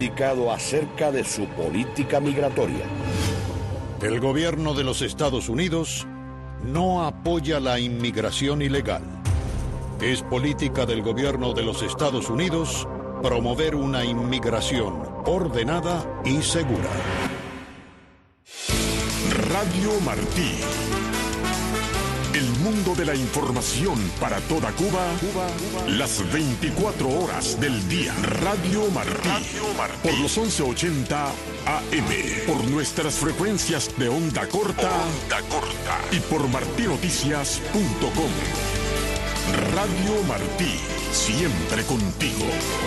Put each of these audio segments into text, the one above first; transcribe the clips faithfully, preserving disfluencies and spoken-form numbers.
acerca de su política migratoria. El gobierno de los Estados Unidos no apoya la inmigración ilegal. Es política del gobierno de los Estados Unidos promover una inmigración ordenada y segura. Radio Martí. El mundo de la información para toda Cuba, Cuba, Cuba, las veinticuatro horas del día. Radio Martí. Radio Martí. Por los once ochenta A M. Por nuestras frecuencias de onda corta. Onda corta. Y por martinoticias punto com. Radio Martí. Siempre contigo.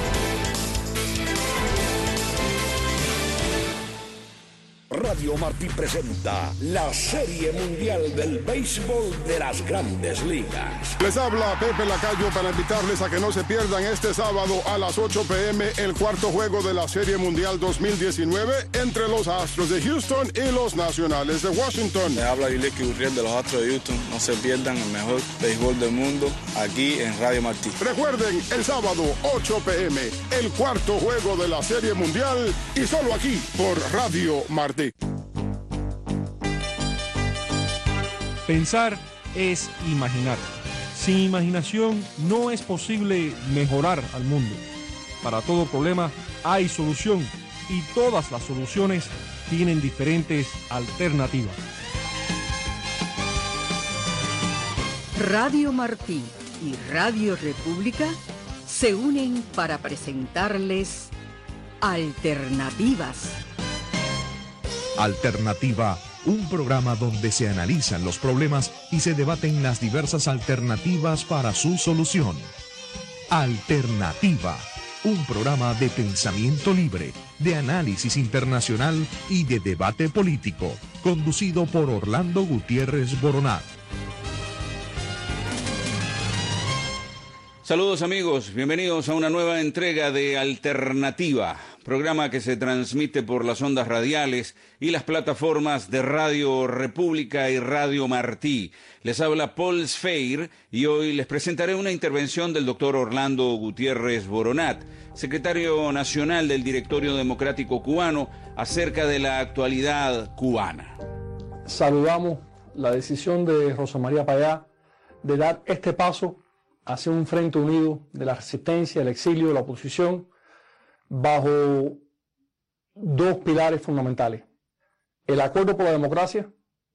Radio Martí presenta la Serie Mundial del Béisbol de las Grandes Ligas. Les habla Pepe Lacayo para invitarles a que no se pierdan este sábado a las ocho p m el cuarto juego de la Serie Mundial dos mil diecinueve entre los Astros de Houston y los Nacionales de Washington. Les habla Yulieski Gurriel de los Astros de Houston. No se pierdan el mejor béisbol del mundo aquí en Radio Martí. Recuerden, el sábado ocho p m el cuarto juego de la Serie Mundial y solo aquí por Radio Martí. Pensar es imaginar. Sin imaginación no es posible mejorar al mundo. Para todo problema hay solución y todas las soluciones tienen diferentes alternativas. Radio Martí y Radio República se unen para presentarles Alternativas. Alternativa, un programa donde se analizan los problemas y se debaten las diversas alternativas para su solución. Alternativa, un programa de pensamiento libre, de análisis internacional y de debate político, conducido por Orlando Gutiérrez Boronat. Saludos amigos, bienvenidos a una nueva entrega de Alternativa, programa que se transmite por las ondas radiales y las plataformas de Radio República y Radio Martí. Les habla Paul Sfeir y hoy les presentaré una intervención del doctor Orlando Gutiérrez Boronat, secretario nacional del Directorio Democrático Cubano, acerca de la actualidad cubana. Saludamos la decisión de Rosa María Payá de dar este paso hacia un frente unido de la resistencia, el exilio, de la oposición, bajo dos pilares fundamentales: el acuerdo por la democracia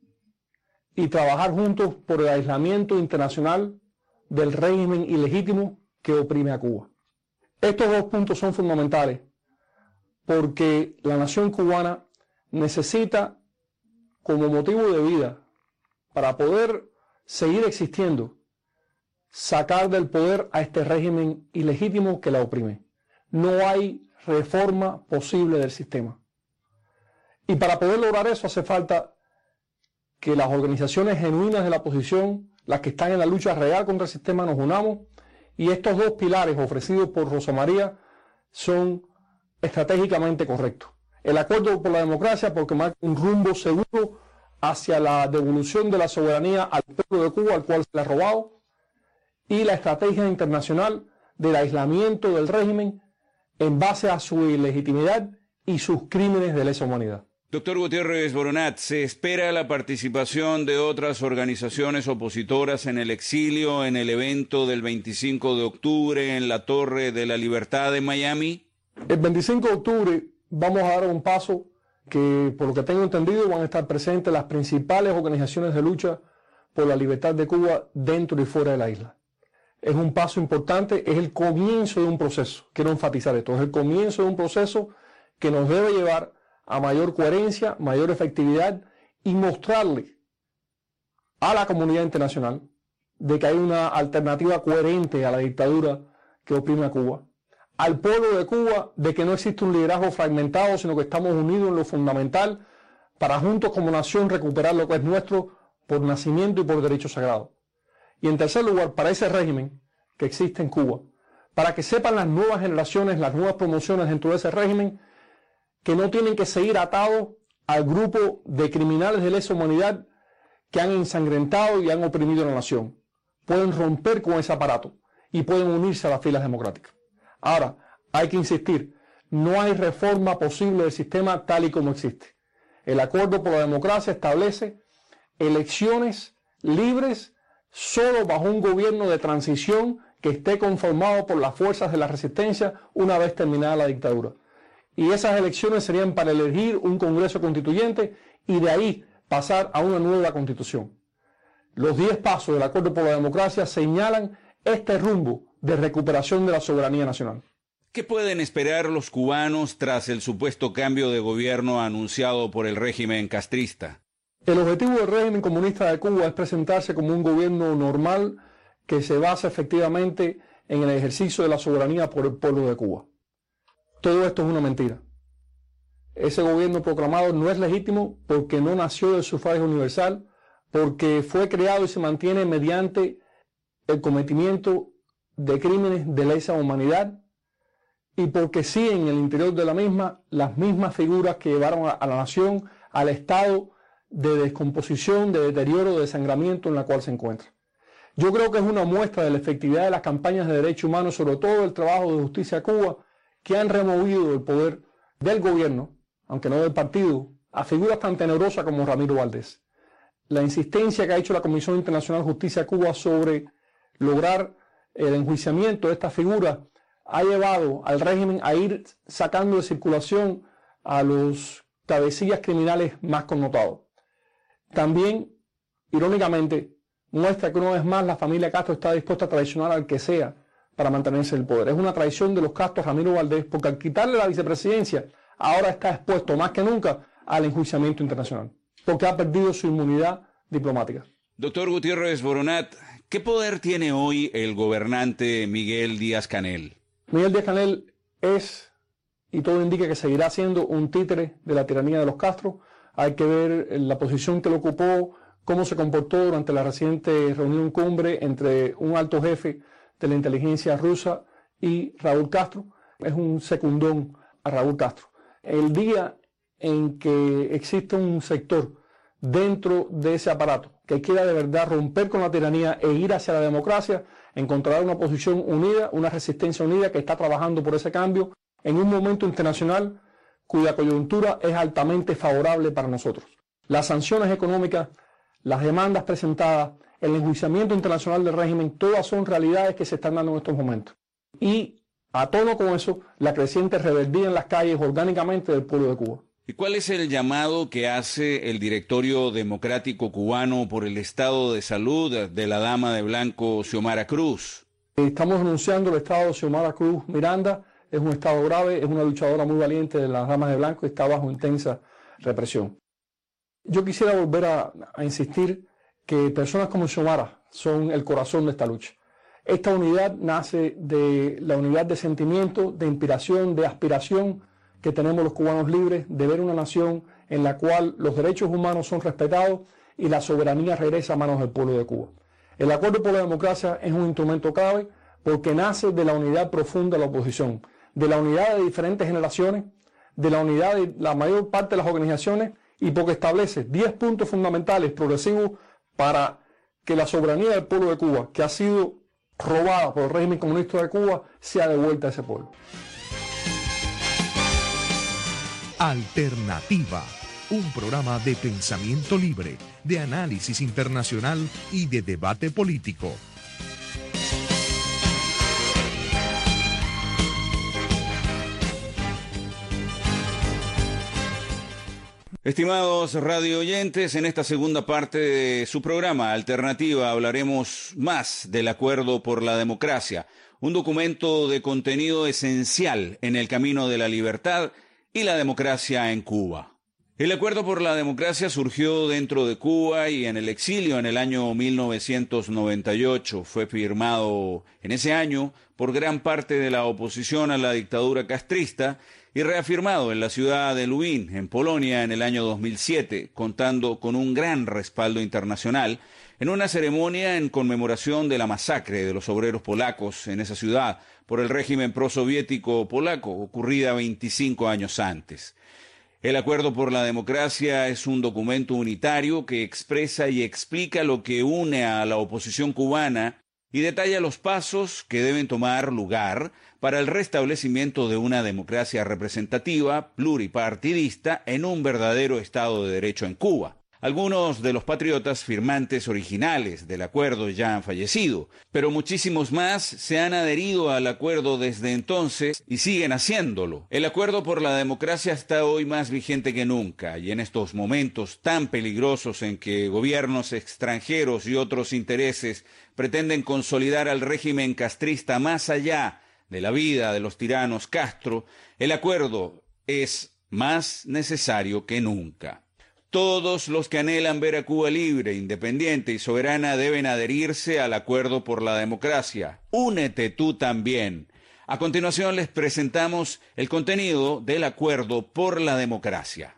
y trabajar juntos por el aislamiento internacional del régimen ilegítimo que oprime a Cuba. Estos dos puntos son fundamentales porque la nación cubana necesita, como motivo de vida, para poder seguir existiendo, sacar del poder a este régimen ilegítimo que la oprime. No hay reforma posible del sistema. Y para poder lograr eso hace falta que las organizaciones genuinas de la oposición, las que están en la lucha real contra el sistema, nos unamos, y estos dos pilares ofrecidos por Rosa María son estratégicamente correctos. El acuerdo por la democracia, porque marca un rumbo seguro hacia la devolución de la soberanía al pueblo de Cuba, al cual se le ha robado, y la estrategia internacional del aislamiento del régimen en base a su ilegitimidad y sus crímenes de lesa humanidad. Doctor Gutiérrez Boronat, ¿se espera la participación de otras organizaciones opositoras en el exilio en el evento del veinticinco de octubre en la Torre de la Libertad de Miami? El veinticinco de octubre vamos a dar un paso que, por lo que tengo entendido, van a estar presentes las principales organizaciones de lucha por la libertad de Cuba dentro y fuera de la isla. Es un paso importante, es el comienzo de un proceso. Quiero enfatizar esto, es el comienzo de un proceso que nos debe llevar a mayor coherencia, mayor efectividad y mostrarle a la comunidad internacional de que hay una alternativa coherente a la dictadura que oprime a Cuba. Al pueblo de Cuba de que no existe un liderazgo fragmentado, sino que estamos unidos en lo fundamental para juntos como nación recuperar lo que es nuestro por nacimiento y por derecho sagrado. Y en tercer lugar, para ese régimen que existe en Cuba, para que sepan las nuevas generaciones, las nuevas promociones dentro de ese régimen, que no tienen que seguir atados al grupo de criminales de lesa humanidad que han ensangrentado y han oprimido a la nación. Pueden romper con ese aparato y pueden unirse a las filas democráticas. Ahora, hay que insistir, no hay reforma posible del sistema tal y como existe. El Acuerdo por la Democracia establece elecciones libres solo bajo un gobierno de transición que esté conformado por las fuerzas de la resistencia una vez terminada la dictadura. Y esas elecciones serían para elegir un Congreso Constituyente y de ahí pasar a una nueva Constitución. Los diez pasos del Acuerdo por la Democracia señalan este rumbo de recuperación de la soberanía nacional. ¿Qué pueden esperar los cubanos tras el supuesto cambio de gobierno anunciado por el régimen castrista? El objetivo del régimen comunista de Cuba es presentarse como un gobierno normal que se basa efectivamente en el ejercicio de la soberanía por el pueblo de Cuba. Todo esto es una mentira. Ese gobierno proclamado no es legítimo porque no nació del sufragio universal, porque fue creado y se mantiene mediante el cometimiento de crímenes de lesa humanidad y porque sí en el interior de la misma las mismas figuras que llevaron a, a la nación al estado de descomposición, de deterioro, de desangramiento en la cual se encuentra. Yo creo que es una muestra de la efectividad de las campañas de derechos humanos, sobre todo el trabajo de Justicia Cuba, que han removido el poder del gobierno, aunque no del partido, a figuras tan tenebrosas como Ramiro Valdés. La insistencia que ha hecho la Comisión Internacional Justicia Cuba sobre lograr el enjuiciamiento de estas figuras ha llevado al régimen a ir sacando de circulación a los cabecillas criminales más connotados. También, irónicamente, muestra que una vez más la familia Castro está dispuesta a traicionar al que sea para mantenerse en el poder. Es una traición de los Castro a Ramiro Valdés, porque al quitarle la vicepresidencia, ahora está expuesto más que nunca al enjuiciamiento internacional, porque ha perdido su inmunidad diplomática. Doctor Gutiérrez Boronat, ¿qué poder tiene hoy el gobernante Miguel Díaz-Canel? Miguel Díaz-Canel es, y todo indica que seguirá siendo, un títere de la tiranía de los Castro. Hay que ver la posición que lo ocupó, cómo se comportó durante la reciente reunión cumbre entre un alto jefe de la inteligencia rusa y Raúl Castro. Es un secundón a Raúl Castro. El día en que existe un sector dentro de ese aparato que quiera de verdad romper con la tiranía e ir hacia la democracia, encontrará una posición unida, una resistencia unida que está trabajando por ese cambio en un momento internacional cuya coyuntura es altamente favorable para nosotros. Las sanciones económicas, las demandas presentadas, el enjuiciamiento internacional del régimen, todas son realidades que se están dando en estos momentos. Y a tono con eso, la creciente rebeldía en las calles orgánicamente del pueblo de Cuba. ¿Y cuál es el llamado que hace el Directorio Democrático Cubano por el estado de salud de la dama de blanco Xiomara Cruz? Estamos denunciando el estado de Xiomara Cruz Miranda. Es un estado grave, es una luchadora muy valiente de las damas de blanco y está bajo intensa represión. Yo quisiera volver a, a insistir que personas como Xiomara son el corazón de esta lucha. Esta unidad nace de la unidad de sentimiento, de inspiración, de aspiración que tenemos los cubanos libres de ver una nación en la cual los derechos humanos son respetados y la soberanía regresa a manos del pueblo de Cuba. El Acuerdo por la Democracia es un instrumento clave porque nace de la unidad profunda de la oposición, de la unidad de diferentes generaciones, de la unidad de la mayor parte de las organizaciones y porque establece diez puntos fundamentales progresivos para que la soberanía del pueblo de Cuba, que ha sido robada por el régimen comunista de Cuba, sea devuelta a ese pueblo. Alternativa, un programa de pensamiento libre, de análisis internacional y de debate político. Estimados radio oyentes, en esta segunda parte de su programa Alternativa hablaremos más del Acuerdo por la Democracia, un documento de contenido esencial en el camino de la libertad y la democracia en Cuba. El Acuerdo por la Democracia surgió dentro de Cuba y en el exilio en el año mil novecientos noventa y ocho. Fue firmado en ese año por gran parte de la oposición a la dictadura castrista y reafirmado en la ciudad de Lubin, en Polonia, en el año dos mil siete, contando con un gran respaldo internacional en una ceremonia en conmemoración de la masacre de los obreros polacos en esa ciudad por el régimen prosoviético polaco, ocurrida veinticinco años antes. El Acuerdo por la Democracia es un documento unitario que expresa y explica lo que une a la oposición cubana y detalla los pasos que deben tomar lugar para el restablecimiento de una democracia representativa, pluripartidista, en un verdadero Estado de Derecho en Cuba. Algunos de los patriotas firmantes originales del acuerdo ya han fallecido, pero muchísimos más se han adherido al acuerdo desde entonces y siguen haciéndolo. El acuerdo por la democracia está hoy más vigente que nunca, y en estos momentos tan peligrosos en que gobiernos extranjeros y otros intereses pretenden consolidar al régimen castrista más allá de la vida de los tiranos Castro, el acuerdo es más necesario que nunca. Todos los que anhelan ver a Cuba libre, independiente y soberana deben adherirse al acuerdo por la democracia. Únete tú también. A continuación les presentamos el contenido del acuerdo por la democracia.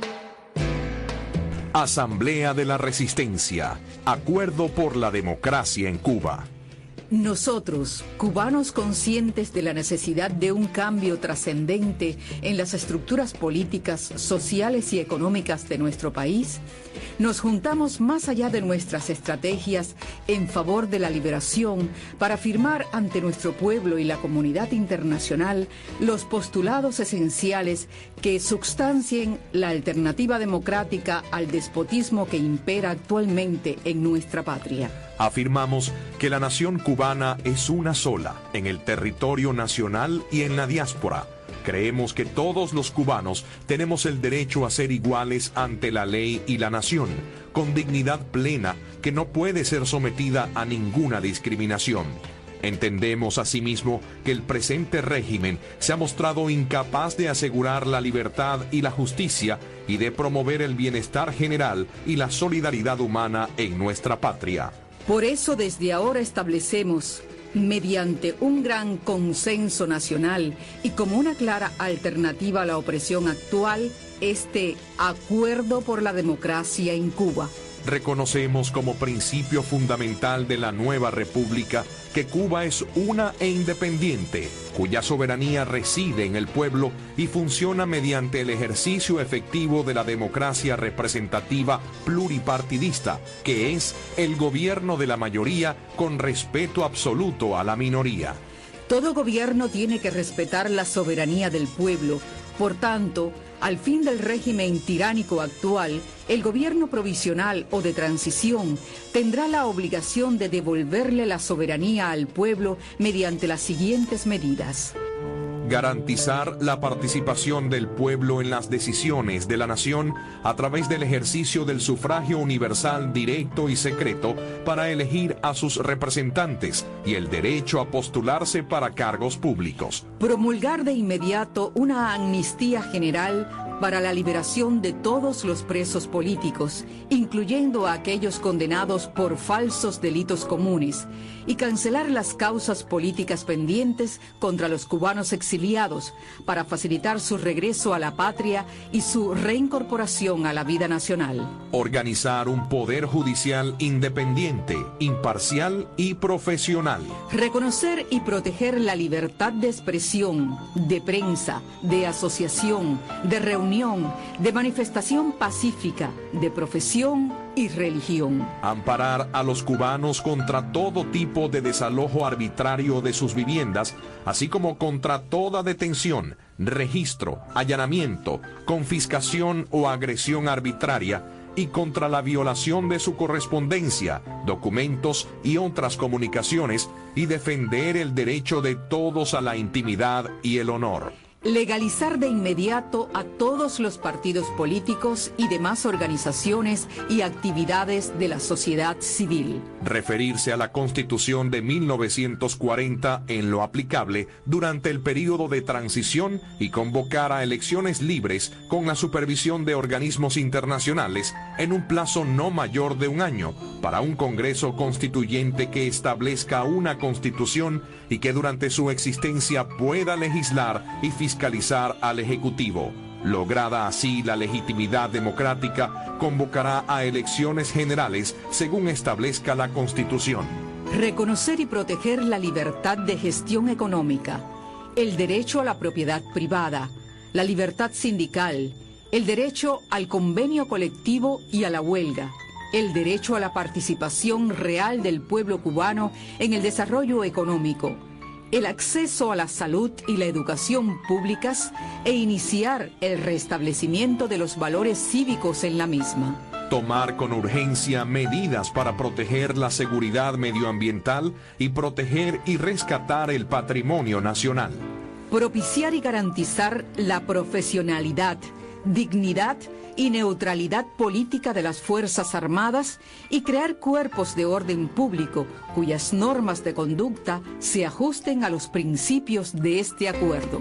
Asamblea de la Resistencia. Acuerdo por la democracia en Cuba. Nosotros, cubanos conscientes de la necesidad de un cambio trascendente en las estructuras políticas, sociales y económicas de nuestro país, nos juntamos más allá de nuestras estrategias en favor de la liberación para afirmar ante nuestro pueblo y la comunidad internacional los postulados esenciales que substancien la alternativa democrática al despotismo que impera actualmente en nuestra patria. Afirmamos que la nación cubana es una sola, en el territorio nacional y en la diáspora. Creemos que todos los cubanos tenemos el derecho a ser iguales ante la ley y la nación, con dignidad plena que no puede ser sometida a ninguna discriminación. Entendemos asimismo que el presente régimen se ha mostrado incapaz de asegurar la libertad y la justicia y de promover el bienestar general y la solidaridad humana en nuestra patria. Por eso desde ahora establecemos, mediante un gran consenso nacional y como una clara alternativa a la opresión actual, este Acuerdo por la Democracia en Cuba. Reconocemos como principio fundamental de la nueva república que Cuba es una e independiente, cuya soberanía reside en el pueblo y funciona mediante el ejercicio efectivo de la democracia representativa pluripartidista, que es el gobierno de la mayoría con respeto absoluto a la minoría. Todo gobierno tiene que respetar la soberanía del pueblo. Por tanto, al fin del régimen tiránico actual, el gobierno provisional o de transición tendrá la obligación de devolverle la soberanía al pueblo mediante las siguientes medidas. Garantizar la participación del pueblo en las decisiones de la nación a través del ejercicio del sufragio universal directo y secreto para elegir a sus representantes y el derecho a postularse para cargos públicos. Promulgar de inmediato una amnistía general para la liberación de todos los presos políticos, incluyendo a aquellos condenados por falsos delitos comunes, y cancelar las causas políticas pendientes contra los cubanos exiliados para facilitar su regreso a la patria y su reincorporación a la vida nacional. Organizar un poder judicial independiente, imparcial y profesional. Reconocer y proteger la libertad de expresión, de prensa, de asociación, de reunión, de manifestación pacífica, de profesión y religión. Amparar a los cubanos contra todo tipo de desalojo arbitrario de sus viviendas, así como contra toda detención, registro, allanamiento, confiscación o agresión arbitraria, y contra la violación de su correspondencia, documentos y otras comunicaciones, y defender el derecho de todos a la intimidad y el honor. Legalizar de inmediato a todos los partidos políticos y demás organizaciones y actividades de la sociedad civil. Referirse a la Constitución de mil novecientos cuarenta en lo aplicable durante el período de transición y convocar a elecciones libres con la supervisión de organismos internacionales en un plazo no mayor de un año para un Congreso Constituyente que establezca una Constitución y que durante su existencia pueda legislar y fiscalizar al Ejecutivo. Lograda así la legitimidad democrática, convocará a elecciones generales según establezca la Constitución. Reconocer y proteger la libertad de gestión económica, el derecho a la propiedad privada, la libertad sindical, el derecho al convenio colectivo y a la huelga, el derecho a la participación real del pueblo cubano en el desarrollo económico, el acceso a la salud y la educación públicas e iniciar el restablecimiento de los valores cívicos en la misma. Tomar con urgencia medidas para proteger la seguridad medioambiental y proteger y rescatar el patrimonio nacional. Propiciar y garantizar la profesionalidad, dignidad y neutralidad política de las Fuerzas Armadas y crear cuerpos de orden público cuyas normas de conducta se ajusten a los principios de este acuerdo.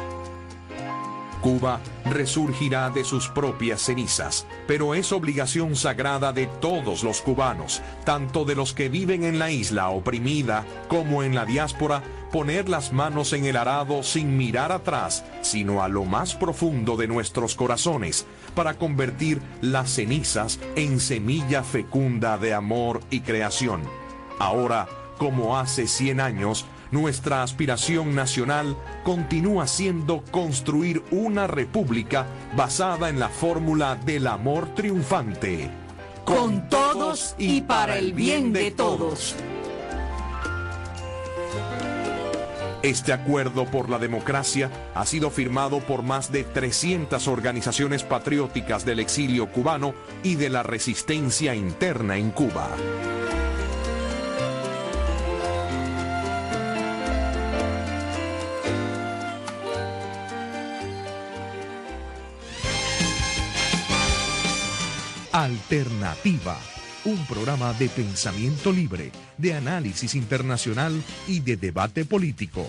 Cuba resurgirá de sus propias cenizas, pero es obligación sagrada de todos los cubanos, tanto de los que viven en la isla oprimida como en la diáspora, poner las manos en el arado sin mirar atrás, sino a lo más profundo de nuestros corazones, para convertir las cenizas en semilla fecunda de amor y creación. Ahora, como hace cien años, nuestra aspiración nacional continúa siendo construir una república basada en la fórmula del amor triunfante. Con todos y para el bien de todos. Este acuerdo por la democracia ha sido firmado por más de trescientas organizaciones patrióticas del exilio cubano y de la resistencia interna en Cuba. Alternativa, un programa de pensamiento libre, de análisis internacional y de debate político.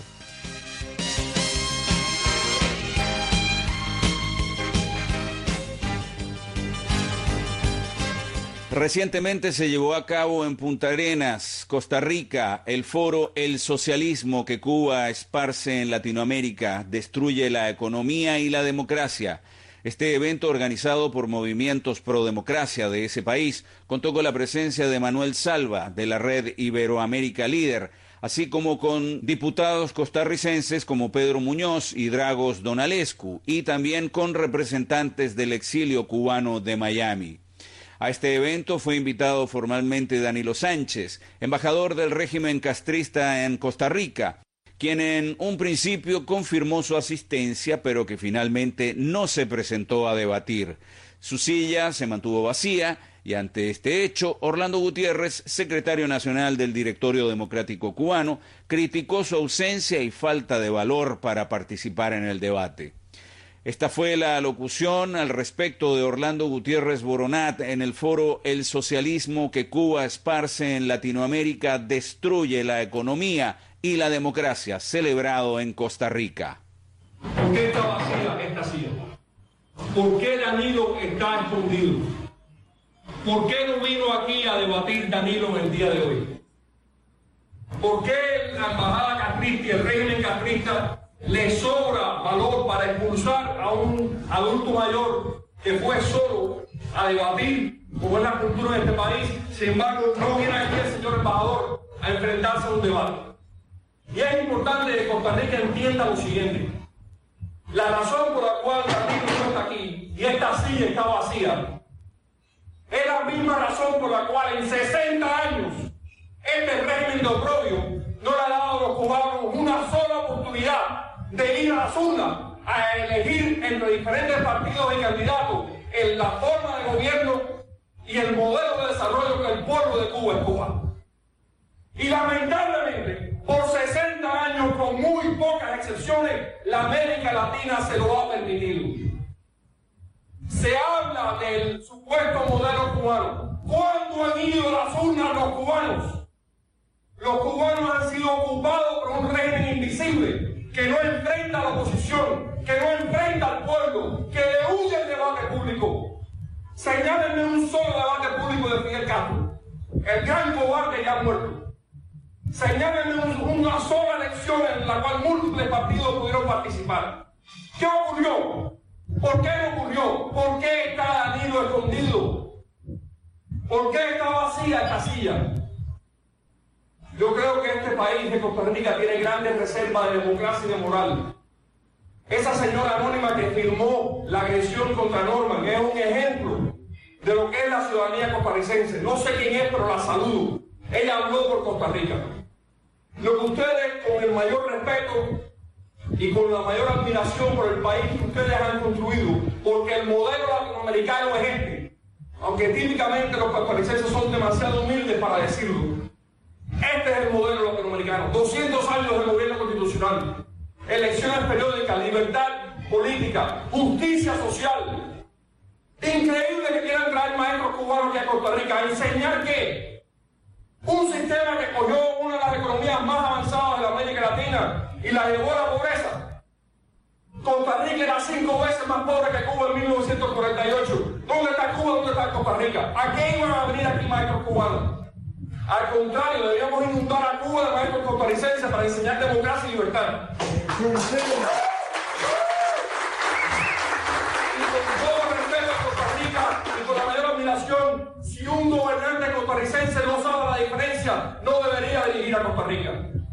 Recientemente se llevó a cabo en Punta Arenas, Costa Rica, el foro El socialismo que Cuba esparce en Latinoamérica, destruye la economía y la democracia. Este evento, organizado por movimientos pro democracia de ese país, contó con la presencia de Manuel Salva, de la red Iberoamérica Líder, así como con diputados costarricenses como Pedro Muñoz y Dragos Donalescu, y también con representantes del exilio cubano de Miami. A este evento fue invitado formalmente Danilo Sánchez, embajador del régimen castrista en Costa Rica, quien en un principio confirmó su asistencia, pero que finalmente no se presentó a debatir. Su silla se mantuvo vacía y ante este hecho, Orlando Gutiérrez, secretario nacional del Directorio Democrático Cubano, criticó su ausencia y falta de valor para participar en el debate. Esta fue la alocución al respecto de Orlando Gutiérrez Boronat en el foro El socialismo que Cuba esparce en Latinoamérica destruye la economía y la democracia, celebrado en Costa Rica. ¿Por qué está vacía esta silla? ¿Por qué Danilo está escondido? ¿Por qué no vino aquí a debatir Danilo en el día de hoy? ¿Por qué la embajada castrista y el régimen castrista le sobra valor para expulsar a un adulto mayor que fue solo a debatir como es la cultura de este país? Sin embargo, no viene aquí el señor embajador a enfrentarse a un debate. Y es importante que Costa Rica entienda lo siguiente. La razón por la cual Danilo no está aquí y esta silla está vacía es la misma razón por la cual en sesenta años este régimen de oprobio no le ha dado a los cubanos una sola oportunidad de ir a las urnas a elegir entre diferentes partidos y candidatos en la forma de gobierno y el modelo de desarrollo que el pueblo de Cuba escoja. Y lamentablemente, por sesenta años, con muy pocas excepciones, la América Latina se lo ha permitido. Se habla del supuesto modelo cubano. ¿Cuándo han ido a las urnas los cubanos? Los cubanos han sido ocupados por un régimen invisible que no enfrenta a la oposición, que no enfrenta al pueblo, que le huye el debate público. Señálenme un solo debate público de Fidel Castro, el gran cobarde ya muerto. Señálenme una sola elección en la cual múltiples partidos pudieron participar. ¿Qué ocurrió? ¿Por qué no ocurrió? ¿Por qué está Danilo escondido? ¿Por qué está vacía esta silla? Yo creo que este país de Costa Rica tiene grandes reservas de democracia y de moral. Esa señora anónima que firmó la agresión contra Norman es un ejemplo de lo que es la ciudadanía costarricense. No sé quién es, pero la saludo. Ella habló por Costa Rica. Lo que ustedes, con el mayor respeto y con la mayor admiración por el país que ustedes han construido, porque el modelo latinoamericano es este, aunque típicamente los costarricenses son demasiado humildes para decirlo. Este es el modelo latinoamericano. doscientos años de gobierno constitucional, elecciones periódicas, libertad política, justicia social. Increíble que quieran traer maestros cubanos aquí a Costa Rica a enseñar que un sistema que cogió una de las economías más avanzadas de la América Latina y la llevó a la pobreza. Costa Rica era cinco veces más pobre que Cuba en mil novecientos cuarenta y ocho. ¿Dónde está Cuba? ¿Dónde está Costa Rica? ¿A qué iban a venir aquí maestros cubanos? Al contrario, debíamos inundar a Cuba de maestros costarricenses para enseñar democracia y libertad. Y con todo respeto a Costa Rica y con la mayor admiración, si un gobernante costarricense no sabe la diferencia, no debería dirigir a Costa Rica.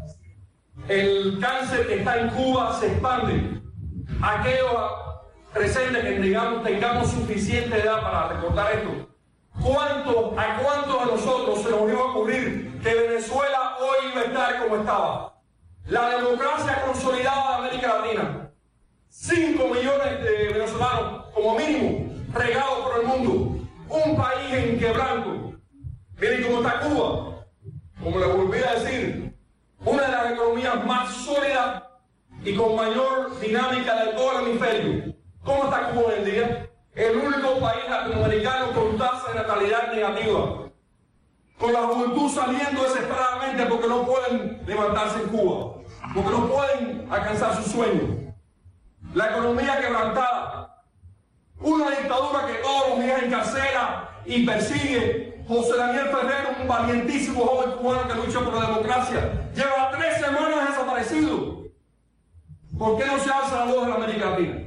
El cáncer que está en Cuba se expande. Aquellos presentes que digamos, tengamos suficiente edad para recordar esto. ¿Cuánto, ¿A cuántos de nosotros se nos iba a ocurrir que Venezuela hoy iba a estar como estaba? La democracia consolidada de América Latina. Cinco millones de venezolanos, como mínimo, regados por el mundo. Un país en quebranto. Miren cómo está Cuba. Como les volví a decir, una de las economías más sólidas y con mayor dinámica de todo el hemisferio. ¿Cómo está Cuba hoy en día? El único país latinoamericano con tasa de natalidad negativa, con la juventud saliendo desesperadamente porque no pueden levantarse en Cuba, porque no pueden alcanzar sus sueños. La economía quebrantada, una dictadura que todos los días encarcela y persigue. José Daniel Ferrero, un valientísimo joven cubano que lucha por la democracia, lleva tres semanas desaparecido. ¿Por qué no se alza la voz de la América Latina?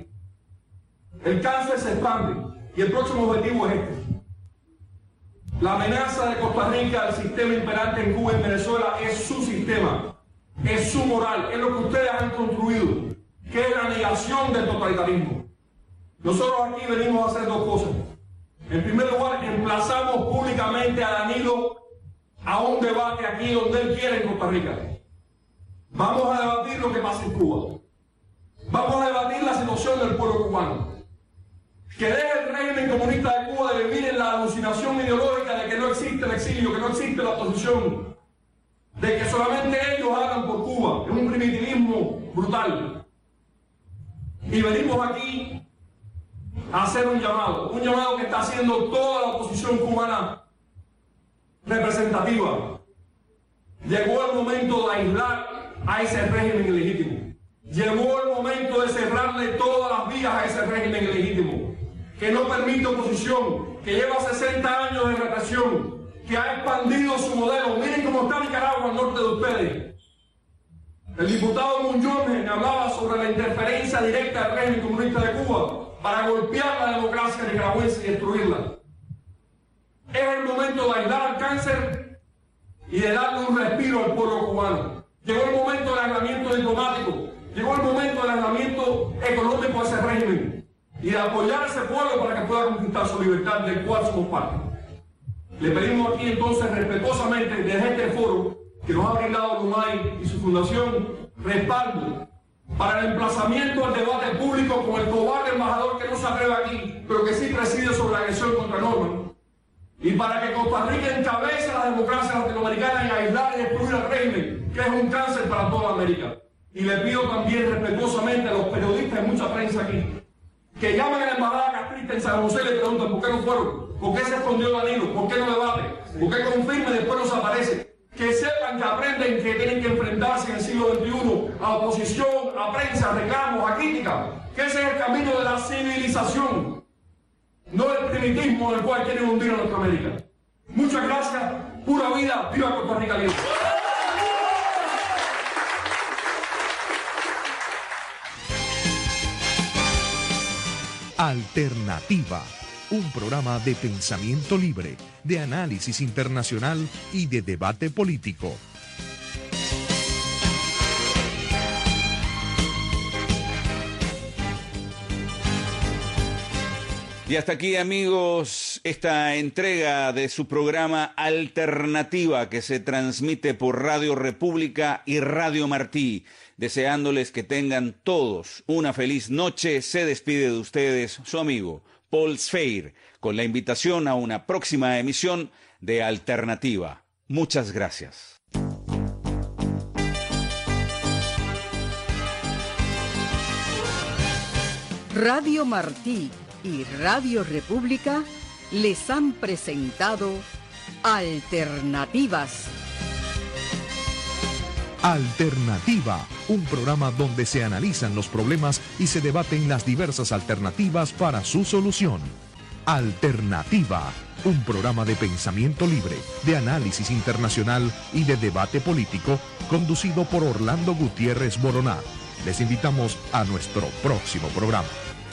El cáncer se expande y el próximo objetivo es este. La amenaza de Costa Rica al sistema imperante en Cuba y en Venezuela es su sistema, es su moral, es lo que ustedes han construido, que es la negación del totalitarismo. Nosotros aquí venimos a hacer dos cosas. En primer lugar, emplazamos públicamente a Danilo a un debate aquí donde él quiere en Costa Rica. Vamos a debatir lo que pasa en Cuba. Vamos a debatir la situación del pueblo cubano. Que deje el régimen comunista de Cuba de vivir en la alucinación ideológica de que no existe el exilio, que no existe la oposición, de que solamente ellos hablan por Cuba. Es un primitivismo brutal. Y venimos aquí a hacer un llamado, un llamado que está haciendo toda la oposición cubana representativa. Llegó el momento de aislar a ese régimen ilegítimo. Llegó el momento de cerrarle todas las vías a ese régimen ilegítimo, que no permite oposición, que lleva sesenta años de represión, que ha expandido su modelo. Miren cómo está Nicaragua al norte de ustedes. El diputado Muñoz me hablaba sobre la interferencia directa del régimen comunista de Cuba para golpear la democracia nicaragüense y destruirla. Es el momento de aislar al cáncer y de darle un respiro al pueblo cubano. Llegó el momento del aislamiento diplomático, llegó el momento del aislamiento económico de ese régimen y de apoyar a ese pueblo para que pueda conquistar su libertad, del cual somos parte. Le pedimos aquí entonces respetuosamente desde este foro que nos ha brindado Lumay y su fundación respaldo para el emplazamiento al debate público con el cobarde embajador que no se atreve aquí, pero que sí preside sobre la agresión contra Norman, y para que Costa Rica encabece la democracia latinoamericana en aislar y destruir al régimen, que es un cáncer para toda América. Y le pido también respetuosamente a los periodistas y mucha prensa aquí, que llamen a la embajada castrista en San José y le preguntan por qué no fueron, por qué se escondió Danilo, por qué no debate, por qué confirma y después no se aparece. Que sepan, que aprenden que tienen que enfrentarse en el siglo veintiuno a oposición, a prensa, a reclamos, a crítica. Que ese es el camino de la civilización, no el primitismo del cual quieren hundir a nuestra América. Muchas gracias, pura vida, viva Costa Rica libre. Alternativa, un programa de pensamiento libre, de análisis internacional y de debate político. Y hasta aquí, amigos, esta entrega de su programa Alternativa que se transmite por Radio República y Radio Martí. Deseándoles que tengan todos una feliz noche, se despide de ustedes su amigo Paul Sfeir, con la invitación a una próxima emisión de Alternativa. Muchas gracias. Radio Martí y Radio República les han presentado Alternativas. Alternativa, un programa donde se analizan los problemas y se debaten las diversas alternativas para su solución. Alternativa, un programa de pensamiento libre, de análisis internacional y de debate político, conducido por Orlando Gutiérrez Boroná. Les invitamos a nuestro próximo programa.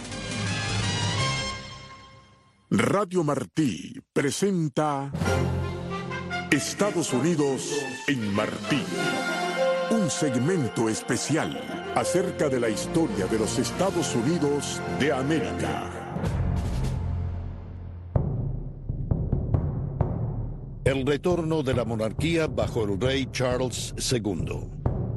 Radio Martí presenta Estados Unidos en Martí. Un segmento especial acerca de la historia de los Estados Unidos de América. El retorno de la monarquía bajo el rey Charles segundo.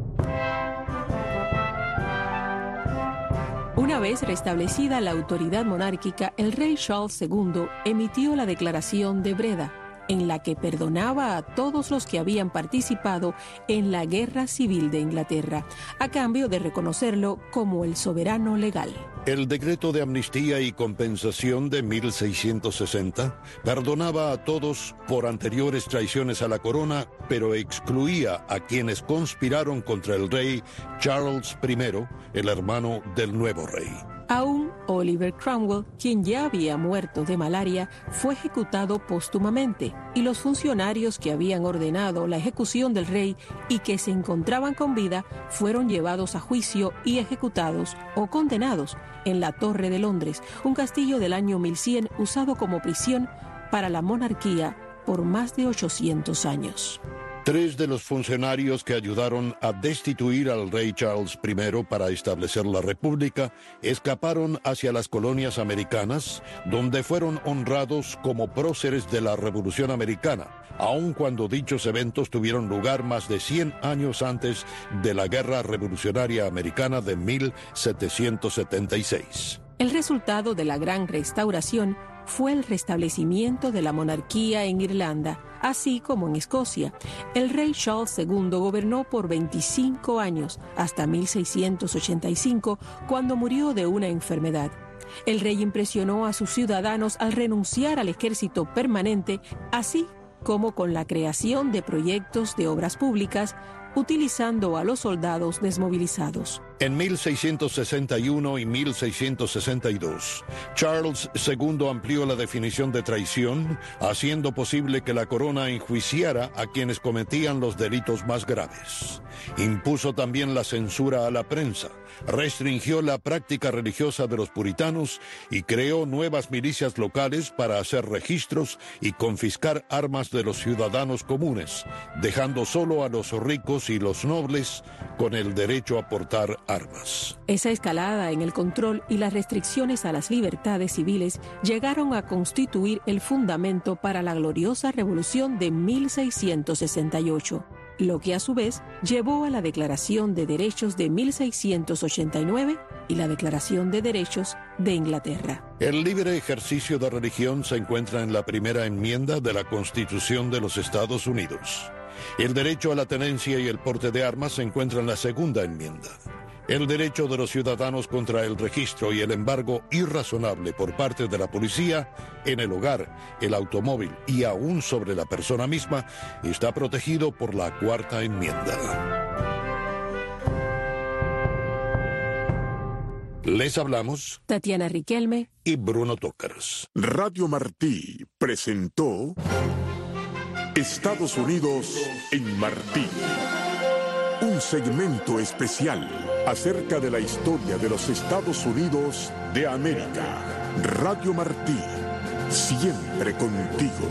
Una vez restablecida la autoridad monárquica, el rey Charles segundo emitió la Declaración de Breda, en la que perdonaba a todos los que habían participado en la Guerra Civil de Inglaterra, a cambio de reconocerlo como el soberano legal. El decreto de amnistía y compensación de mil seiscientos sesenta perdonaba a todos por anteriores traiciones a la corona, pero excluía a quienes conspiraron contra el rey Charles primero, el hermano del nuevo rey. Aún Oliver Cromwell, quien ya había muerto de malaria, fue ejecutado póstumamente, y los funcionarios que habían ordenado la ejecución del rey y que se encontraban con vida fueron llevados a juicio y ejecutados o condenados en la Torre de Londres, un castillo del año mil cien usado como prisión para la monarquía por más de ochocientos años. Tres de los funcionarios que ayudaron a destituir al rey Charles primero para establecer la República escaparon hacia las colonias americanas, donde fueron honrados como próceres de la Revolución Americana, aun cuando dichos eventos tuvieron lugar más de cien años antes de la Guerra Revolucionaria Americana de mil setecientos setenta y seis. El resultado de la Gran Restauración fue el restablecimiento de la monarquía en Irlanda, así como en Escocia. El rey Charles segundo gobernó por veinticinco años, hasta mil seiscientos ochenta y cinco, cuando murió de una enfermedad. El rey impresionó a sus ciudadanos al renunciar al ejército permanente, así como con la creación de proyectos de obras públicas, utilizando a los soldados desmovilizados. En mil seiscientos sesenta y uno y mil seiscientos sesenta y dos, Charles segundo amplió la definición de traición, haciendo posible que la corona enjuiciara a quienes cometían los delitos más graves. Impuso también la censura a la prensa, restringió la práctica religiosa de los puritanos y creó nuevas milicias locales para hacer registros y confiscar armas de los ciudadanos comunes, dejando solo a los ricos y los nobles con el derecho a portar armas. Esa escalada en el control y las restricciones a las libertades civiles llegaron a constituir el fundamento para la gloriosa Revolución de mil seiscientos sesenta y ocho, lo que a su vez llevó a la Declaración de Derechos de mil seiscientos ochenta y nueve y la Declaración de Derechos de Inglaterra. El libre ejercicio de religión se encuentra en la primera enmienda de la Constitución de los Estados Unidos. El derecho a la tenencia y el porte de armas se encuentra en la segunda enmienda. El derecho de los ciudadanos contra el registro y el embargo irrazonable por parte de la policía en el hogar, el automóvil y aún sobre la persona misma está protegido por la cuarta enmienda. Les hablamos Tatiana Riquelme y Bruno Tócaros. Radio Martí presentó Estados Unidos en Martí. Un segmento especial acerca de la historia de los Estados Unidos de América. Radio Martí, siempre contigo.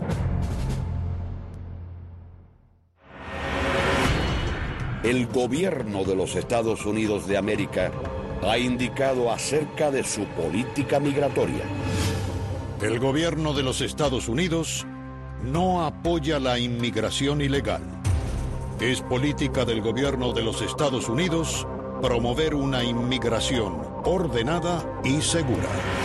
El gobierno de los Estados Unidos de América ha indicado acerca de su política migratoria. El gobierno de los Estados Unidos no apoya la inmigración ilegal. Es política del gobierno de los Estados Unidos promover una inmigración ordenada y segura.